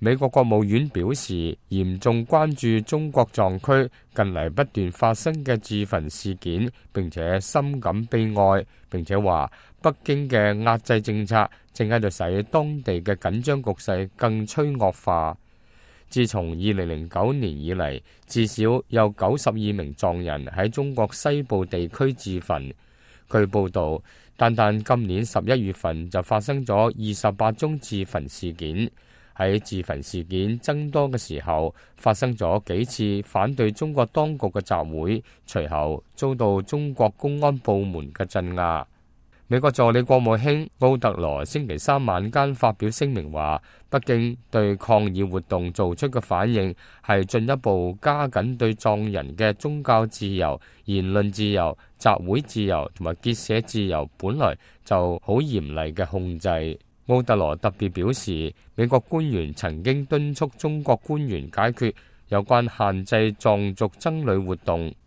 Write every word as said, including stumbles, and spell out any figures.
美國國務院表示，嚴重關注中國藏區近嚟不斷發生嘅自焚事件，並且深感悲哀。並且話，北京嘅壓制政策正喺度使當地嘅緊張局勢更趨惡化。自從二零零九年以嚟，至少有九十二名藏人喺中國西部地區自焚。據報道，單單今年十一月份就發生咗二十八宗自焚事件。喺自焚事件增多嘅時候，發生咗幾次反對中國當局嘅集會，隨後遭到中國公安部門嘅鎮壓。美國助理國務卿奧特羅星期三晚間發表聲明話，北京對抗議活動做出嘅反應係進一步加緊對藏人嘅宗教自由、言論自由、集會自由同埋結社自由本來就好嚴厲嘅控制。奧特羅特別表示，美國官員曾經敦促中國官員解決有關限制藏族僧侶活動。